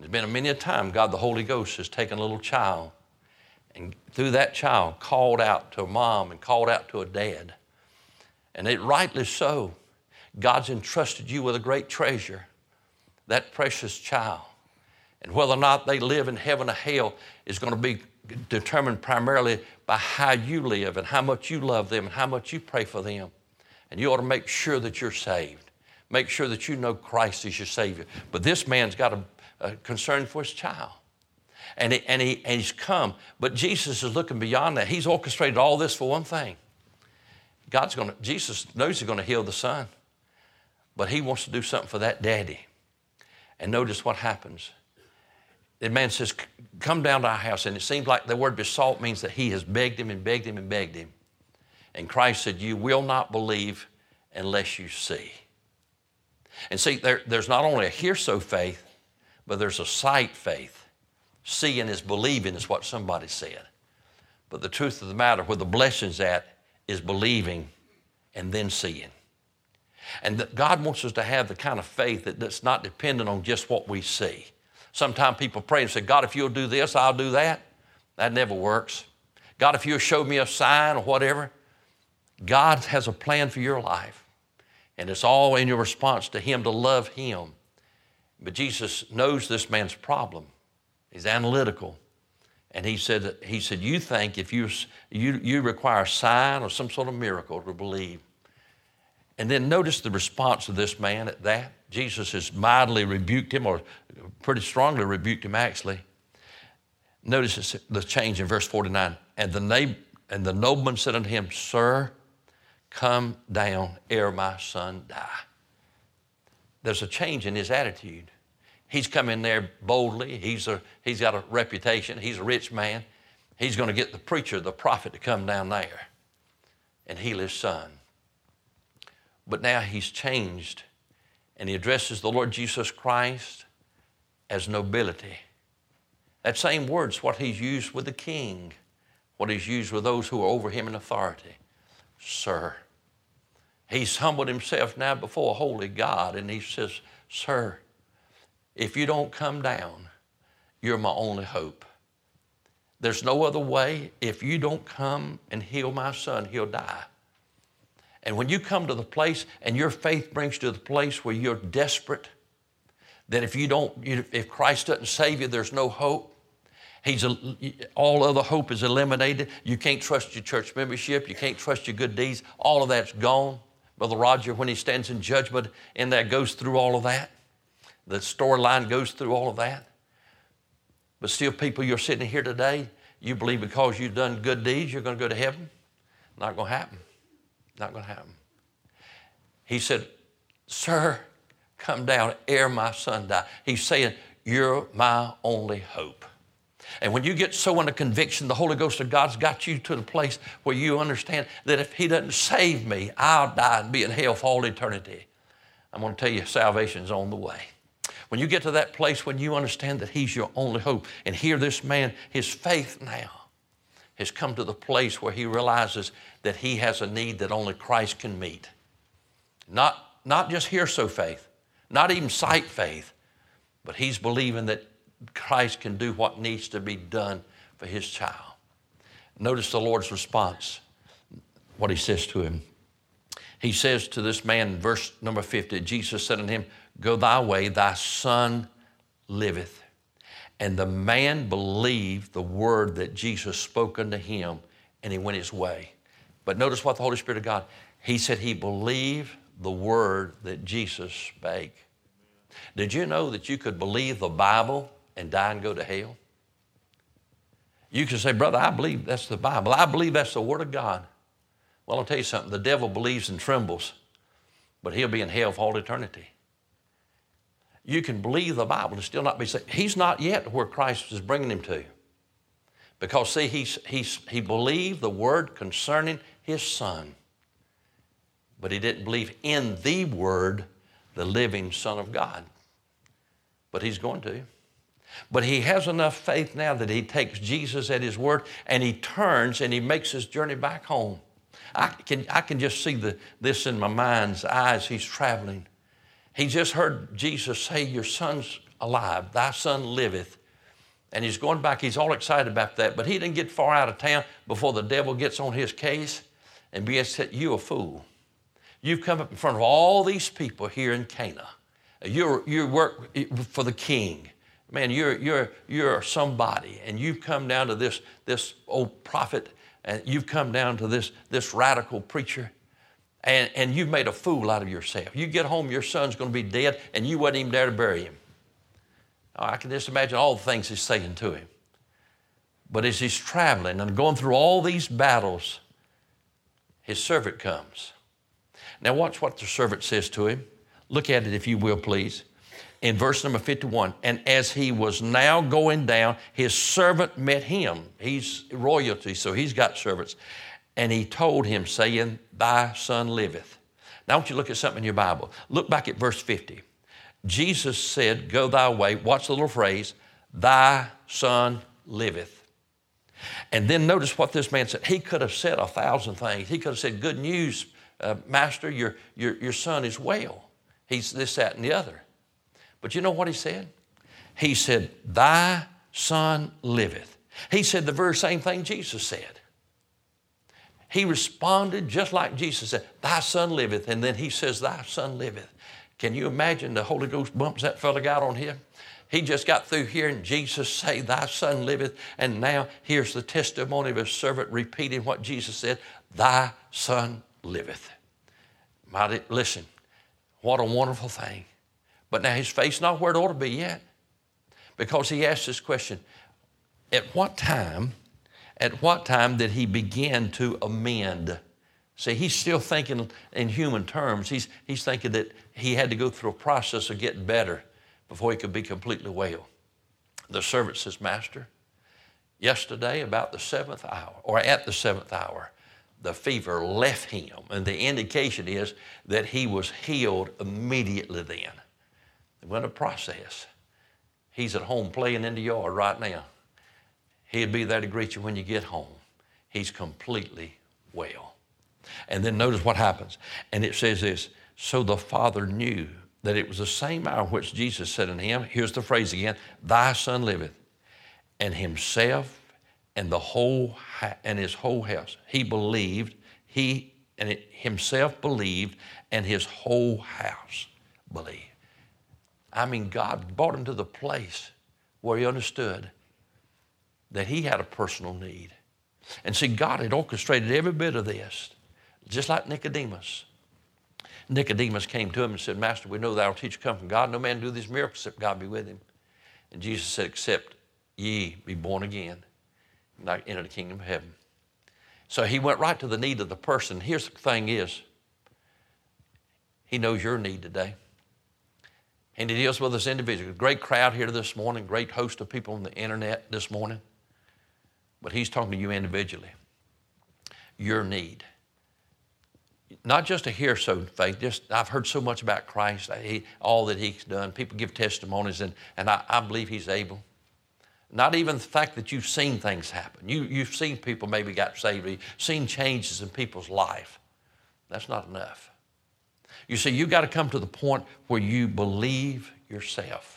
There's been a many a time God the Holy Ghost has taken a little child and through that child called out to a mom and called out to a dad. And it rightly so. God's entrusted you with a great treasure, that precious child. And whether or not they live in heaven or hell is going to be determined primarily by how you live and how much you love them and how much you pray for them. And you ought to make sure that you're saved. Make sure that you know Christ is your Savior. But this man's got a, a concern for his child. And, he, and, he, and he's come. But Jesus is looking beyond that. He's orchestrated all this for one thing. God's going to, Jesus knows he's going to heal the son. But he wants to do something for that daddy. And notice what happens. The man says, come down to our house. And it seems like the word besought means that he has begged him and begged him and begged him. And Christ said, you will not believe unless you see. And see, there, there's not only a hear-so faith, but there's a sight faith. Seeing is believing is what somebody said. But the truth of the matter, where the blessing's at, is believing and then seeing. And that God wants us to have the kind of faith that, that's not dependent on just what we see. Sometimes people pray and say, God, if you'll do this, I'll do that. That never works. God, if you'll show me a sign or whatever. God has a plan for your life. And it's all in your response to him to love him. But Jesus knows this man's problem. He's analytical. And he said, he said, you think if you, you, you require a sign or some sort of miracle to believe. And then notice the response of this man at that. Jesus has mildly rebuked him, or pretty strongly rebuked him actually. Notice the change in verse forty-nine. And the, nab- and the nobleman said unto him, Sir, come down ere my son die. There's a change in his attitude. He's come in there boldly. He's, a, he's got a reputation. He's a rich man. He's going to get the preacher, the prophet, to come down there and heal his son. But now he's changed, and he addresses the Lord Jesus Christ as nobility. That same word's what he's used with the king, what he's used with those who are over him in authority. Sir. He's humbled himself now before a holy God, and he says, Sir, if you don't come down, you're my only hope. There's no other way. If you don't come and heal my son, he'll die. And when you come to the place and your faith brings you to the place where you're desperate, that if you don't, if Christ doesn't save you, there's no hope. He's a, all other hope is eliminated. You can't trust your church membership. You can't trust your good deeds. All of that's gone. Brother Roger, when he stands in judgment, and that goes through all of that. The storyline goes through all of that. But still, people, you're sitting here today, you believe because you've done good deeds, you're going to go to heaven? Not going to happen. Not going to happen. He said, Sir, come down ere my son die. He's saying, you're my only hope. And when you get so under conviction, the Holy Ghost of God's got you to the place where you understand that if he doesn't save me, I'll die and be in hell for all eternity. I'm going to tell you, salvation's on the way. When you get to that place when you understand that he's your only hope, and here this man, his faith now has come to the place where he realizes that he has a need that only Christ can meet. Not, not just hear-so faith, not even sight faith, but he's believing that Christ can do what needs to be done for his child. Notice the Lord's response, what he says to him. He says to this man in verse number fifty, Jesus said unto him, Go thy way, thy son liveth. And the man believed the word that Jesus spoke unto him, and he went his way. But notice what the Holy Spirit of God, he said he believed the word that Jesus spake. Did you know that you could believe the Bible and die and go to hell? You can say, brother, I believe that's the Bible. I believe that's the Word of God. Well, I'll tell you something. The devil believes and trembles, but he'll be in hell for all eternity. You can believe the Bible and still not be saved. He's not yet where Christ is bringing him to. Because, see, he's, he's, he believed the word concerning his son, but he didn't believe in the word, the living Son of God. But he's going to. But he has enough faith now that he takes Jesus at his word and he turns and he makes his journey back home. I can, I can just see the, this in my mind's eye as he's traveling. He just heard Jesus say, your son's alive. Thy son liveth. And he's going back. He's all excited about that. But he didn't get far out of town before the devil gets on his case and begins to say, you a fool. You've come up in front of all these people here in Cana. You're, you work for the king. Man, you're, you're, you're somebody. And you've come down to this, this old prophet. And you've come down to this, this radical preacher. And, and you've made a fool out of yourself. You get home, your son's going to be dead, and you wasn't even there to bury him. Oh, I can just imagine all the things he's saying to him. But as he's traveling and going through all these battles, his servant comes. Now watch what the servant says to him. Look at it if you will, please. In verse number fifty-one, and as he was now going down, his servant met him. He's royalty, so he's got servants. And he told him, saying, thy son liveth. Now I want you to look at something in your Bible. Look back at verse fifty. Jesus said, go thy way. Watch the little phrase, thy son liveth. And then notice what this man said. He could have said a thousand things. He could have said, good news, uh, master, your, your, your son is well. He's this, that, and the other. But you know what he said? He said, thy son liveth. He said the very same thing Jesus said. He responded just like Jesus said, thy son liveth. And then he says, thy son liveth. Can you imagine the Holy Ghost bumps that fella got on him? He just got through hearing Jesus say, thy son liveth. And now here's the testimony of his servant repeating what Jesus said, thy son liveth. Mighty, listen, what a wonderful thing. But now his faith's not where it ought to be yet. Because he asked this question, at what time, at what time did he begin to amend? See, he's still thinking in human terms. He's, he's thinking that he had to go through a process of getting better before he could be completely well. The servant says, Master, yesterday about the seventh hour, or at the seventh hour, the fever left him. And the indication is that he was healed immediately then. It went a process. He's at home playing in the yard right now. He'd be there to greet you when you get home. He's completely well. And then notice what happens. And it says this, so the father knew that it was the same hour which Jesus said unto him, here's the phrase again, thy son liveth, and himself and the whole and his whole house. He believed, he and it, himself believed, and his whole house believed. I mean, God brought him to the place where he understood that he had a personal need. And see, God had orchestrated every bit of this, just like Nicodemus. Nicodemus came to him and said, Master, we know thou art a teacher come from God. No man do these miracles except God be with him. And Jesus said, except ye be born again, and not enter the kingdom of heaven. So he went right to the need of the person. Here's the thing is, he knows your need today. And he deals with us individually. Great crowd here this morning, great host of people on the internet this morning. But he's talking to you individually. Your need. Not just a hear so faith, just I've heard so much about Christ, he, all that he's done. People give testimonies, and, and I, I believe he's able. Not even the fact that you've seen things happen. You, you've seen people maybe got saved. You've seen changes in people's life. That's not enough. You see, you've got to come to the point where you believe yourself.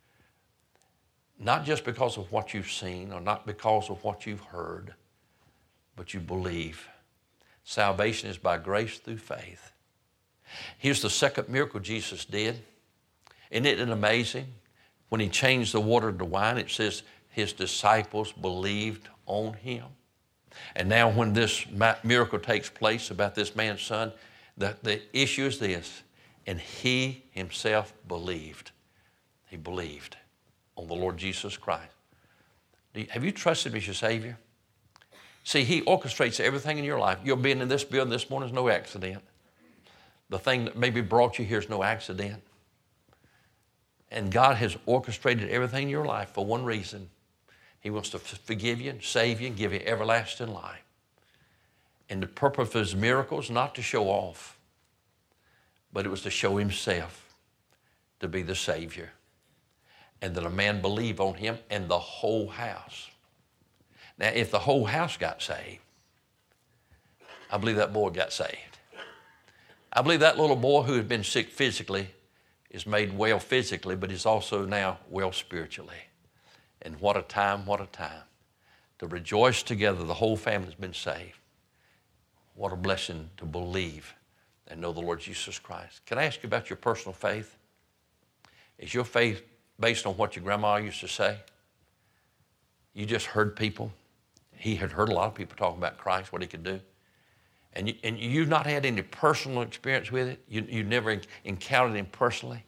Not just because of what you've seen or not because of what you've heard, but you believe. Salvation is by grace through faith. Here's the second miracle Jesus did. Isn't it amazing? When he changed the water to wine, it says his disciples believed on him. And now when this miracle takes place about this man's son, the, the issue is this, and he himself believed. He believed on the Lord Jesus Christ. Have you trusted him as your Savior? See, he orchestrates everything in your life. Your being in this building this morning is no accident. The thing that maybe brought you here is no accident. And God has orchestrated everything in your life for one reason. He wants to forgive you and save you and give you everlasting life. And the purpose of his miracles, not to show off, but it was to show himself to be the Savior. And that a man believe on him and the whole house. Now, if the whole house got saved, I believe that boy got saved. I believe that little boy who had been sick physically is made well physically, but is also now well spiritually. And what a time, what a time. To rejoice together, the whole family's been saved. What a blessing to believe and know the Lord Jesus Christ. Can I ask you about your personal faith? Is your faith based on what your grandma used to say? You just heard people. He had heard a lot of people talking about Christ, what he could do. And, you, and you've not had any personal experience with it. You, you never encountered him personally.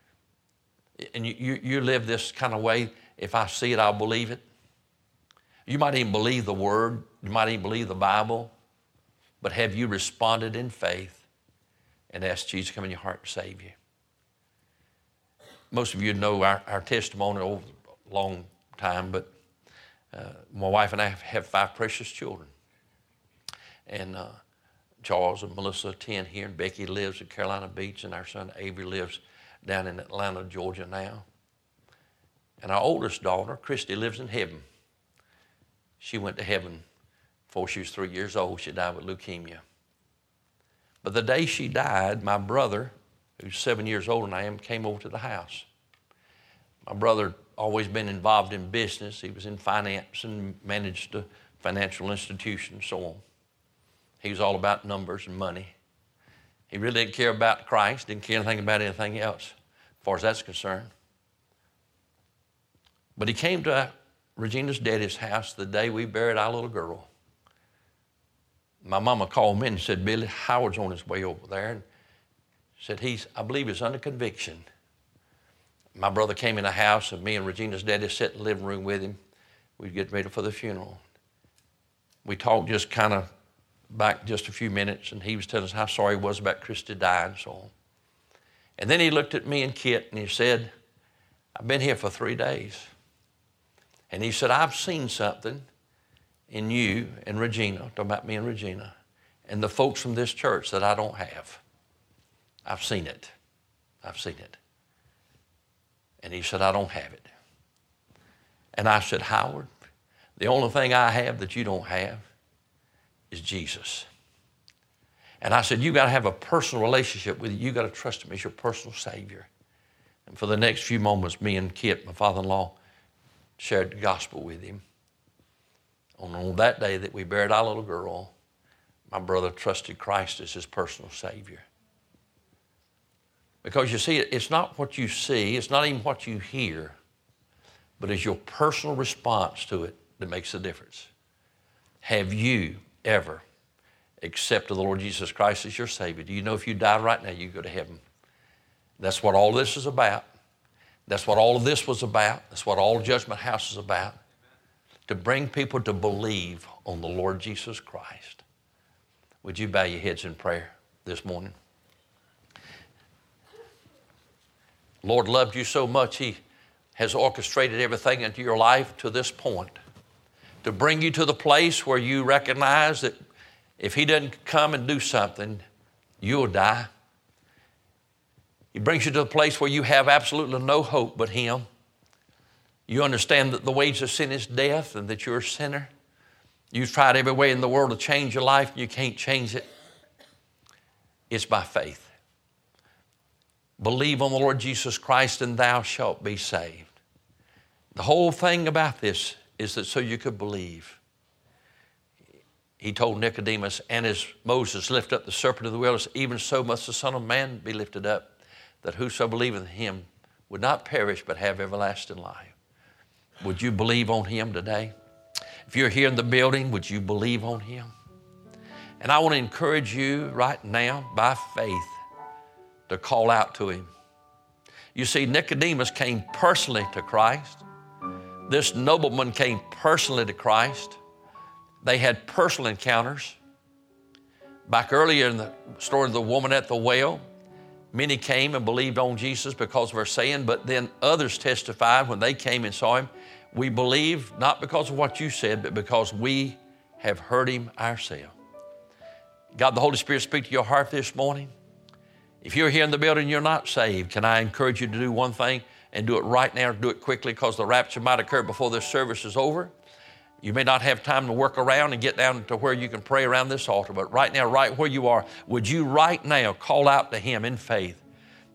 And you, you, you live this kind of way, if I see it, I'll believe it. You might even believe the Word. You might even believe the Bible. But have you responded in faith and asked Jesus to come in your heart and save you? Most of you know our, our testimony over a long time, but uh, my wife and I have, have five precious children. And uh, Charles and Melissa attend here, and Becky lives in Carolina Beach, and our son Avery lives down in Atlanta, Georgia now. And our oldest daughter, Christy, lives in heaven. She went to heaven before she was three years old. She died with leukemia. But the day she died, my brother, who's seven years older than I am, came over to the house. My brother always been involved in business. He was in finance and managed a financial institution and so on. He was all about numbers and money. He really didn't care about Christ, didn't care anything about anything else, as far as that's concerned. But he came to Regina's daddy's house the day we buried our little girl. My mama called me and said, Billy, Howard's on his way over there. And said, he's, I believe he's under conviction. My brother came in the house, and me and Regina's daddy sat in the living room with him. We'd get ready for the funeral. We talked just kind of back just a few minutes, and he was telling us how sorry he was about Christy dying and so on. And then he looked at me and Kit, and he said, I've been here for three days. And he said, I've seen something in you and Regina, talking about me and Regina, and the folks from this church that I don't have. I've seen it. I've seen it. And he said, I don't have it. And I said, Howard, the only thing I have that you don't have is Jesus. And I said, you got to have a personal relationship with you. You got to trust him as your personal Savior. And for the next few moments, me and Kit, my father-in-law, shared the gospel with him. On, on that day that we buried our little girl, my brother trusted Christ as his personal Savior. Because you see, it's not what you see, it's not even what you hear, but it's your personal response to it that makes the difference. Have you ever accepted the Lord Jesus Christ as your Savior? Do you know if you died right now, you go to heaven? That's what all this is about. That's what all of this was about. That's what all Judgment House is about. To bring people to believe on the Lord Jesus Christ. Would you bow your heads in prayer this morning? Lord loved you so much, he has orchestrated everything into your life to this point. To bring you to the place where you recognize that if he doesn't come and do something, you'll die. He brings you to the place where you have absolutely no hope but him. You understand that the wages of sin is death and that you're a sinner. You've tried every way in the world to change your life and you can't change it. It's by faith. Believe on the Lord Jesus Christ and thou shalt be saved. The whole thing about this is that so you could believe. He told Nicodemus, and as Moses lifted up the serpent of the wilderness, even so must the Son of Man be lifted up, that whoso believeth in him would not perish but have everlasting life. Would you believe on him today? If you're here in the building, would you believe on him? And I want to encourage you right now by faith to call out to him. You see, Nicodemus came personally to Christ. This nobleman came personally to Christ. They had personal encounters. Back earlier in the story of the woman at the well, many came and believed on Jesus because of her saying, but then others testified when they came and saw him, we believe not because of what you said, but because we have heard him ourselves. God, the Holy Spirit speak to your heart this morning. If you're here in the building and you're not saved, can I encourage you to do one thing and do it right now, do it quickly, because the rapture might occur before this service is over. You may not have time to work around and get down to where you can pray around this altar, but right now, right where you are, would you right now call out to him in faith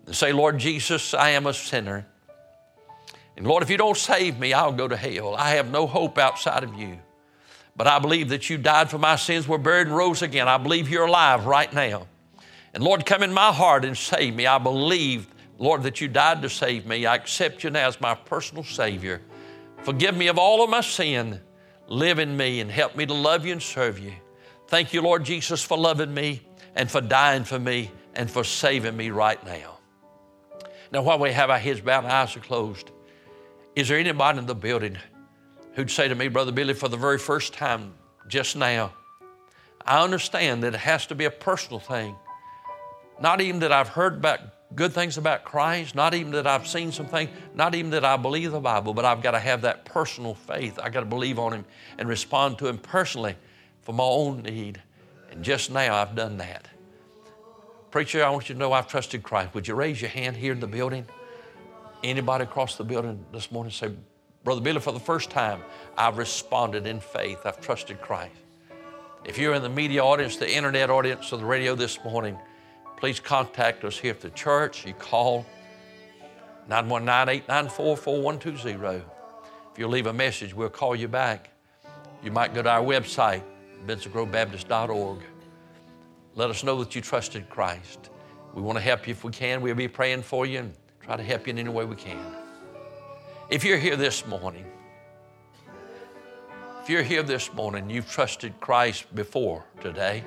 and say, Lord Jesus, I am a sinner. And Lord, if you don't save me, I'll go to hell. I have no hope outside of you. But I believe that you died for my sins, were buried, and rose again. I believe you're alive right now. And Lord, come in my heart and save me. I believe, Lord, that you died to save me. I accept you now as my personal Savior. Forgive me of all of my sin. Live in me and help me to love you and serve you. Thank you, Lord Jesus, for loving me and for dying for me and for saving me right now. Now, while we have our heads bowed and eyes are closed, is there anybody in the building who'd say to me, Brother Billy, for the very first time just now, I understand that it has to be a personal thing. Not even that I've heard about good things about Christ, not even that I've seen some things, not even that I believe the Bible, but I've got to have that personal faith. I've got to believe on Him and respond to Him personally for my own need. And just now I've done that. Preacher, I want you to know I've trusted Christ. Would you raise your hand here in the building? Anybody across the building this morning say, Brother Billy, for the first time, I've responded in faith. I've trusted Christ. If you're in the media audience, the internet audience, or the radio this morning, please contact us here at the church. You call nine one nine, eight nine four, four one two zero. If you'll leave a message, we'll call you back. You might go to our website, benson grove baptist dot org. Let us know that you trusted Christ. We want to help you if we can. We'll be praying for you and try to help you in any way we can. If you're here this morning, if you're here this morning, you've trusted Christ before today,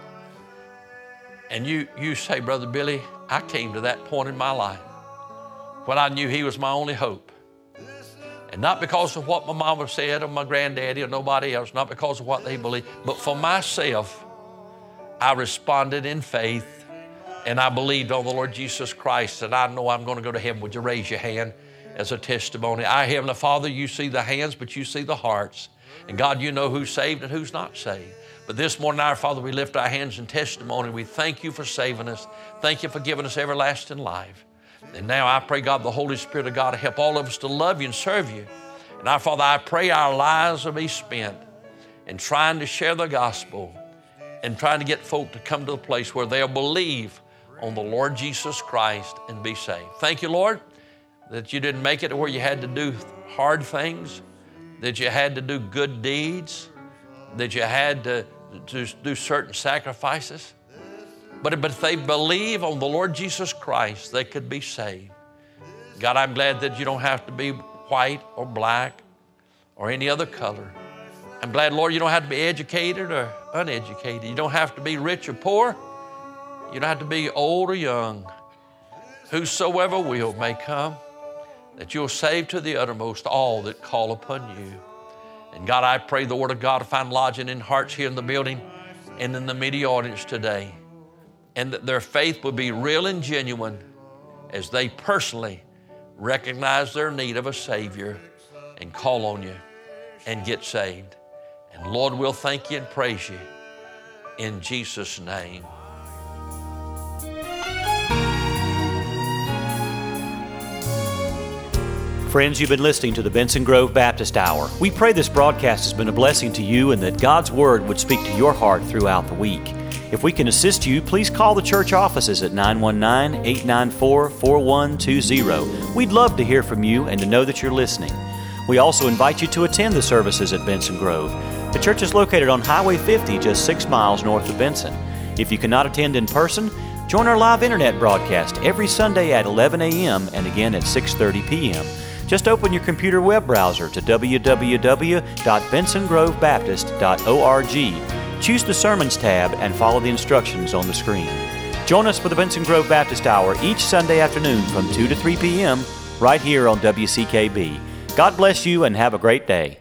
and you, you say, Brother Billy, I came to that point in my life when I knew He was my only hope. And not because of what my mama said or my granddaddy or nobody else, not because of what they believe, but for myself, I responded in faith and I believed on the Lord Jesus Christ, and I know I'm going to go to heaven. Would you raise your hand as a testimony? Our Heavenly Father, you see the hands, but you see the hearts. And God, you know who's saved and who's not saved. But this morning, our Father, we lift our hands in testimony. We thank you for saving us. Thank you for giving us everlasting life. And now I pray, God, the Holy Spirit of God to help all of us to love you and serve you. And our Father, I pray our lives will be spent in trying to share the gospel and trying to get folk to come to the place where they'll believe on the Lord Jesus Christ and be saved. Thank you, Lord, that you didn't make it to where you had to do hard things, that you had to do good deeds, that you had to, to do certain sacrifices. But, but if they believe on the Lord Jesus Christ, they could be saved. God, I'm glad that you don't have to be white or black or any other color. I'm glad, Lord, you don't have to be educated or uneducated. You don't have to be rich or poor. You don't have to be old or young. Whosoever will may come, that you'll save to the uttermost all that call upon you. And God, I pray the Word of God to find lodging in hearts here in the building and in the media audience today, and that their faith will be real and genuine as they personally recognize their need of a Savior and call on you and get saved. And Lord, we'll thank you and praise you in Jesus' name. Friends, you've been listening to the Benson Grove Baptist Hour. We pray this broadcast has been a blessing to you and that God's Word would speak to your heart throughout the week. If we can assist you, please call the church offices at nine one nine, eight nine four, four one two zero. We'd love to hear from you and to know that you're listening. We also invite you to attend the services at Benson Grove. The church is located on Highway fifty, just six miles north of Benson. If you cannot attend in person, join our live internet broadcast every Sunday at eleven a.m. and again at six thirty p.m. Just open your computer web browser to w w w dot benson grove baptist dot org. Choose the Sermons tab and follow the instructions on the screen. Join us for the Benson Grove Baptist Hour each Sunday afternoon from two to three p.m. right here on W C K B. God bless you and have a great day.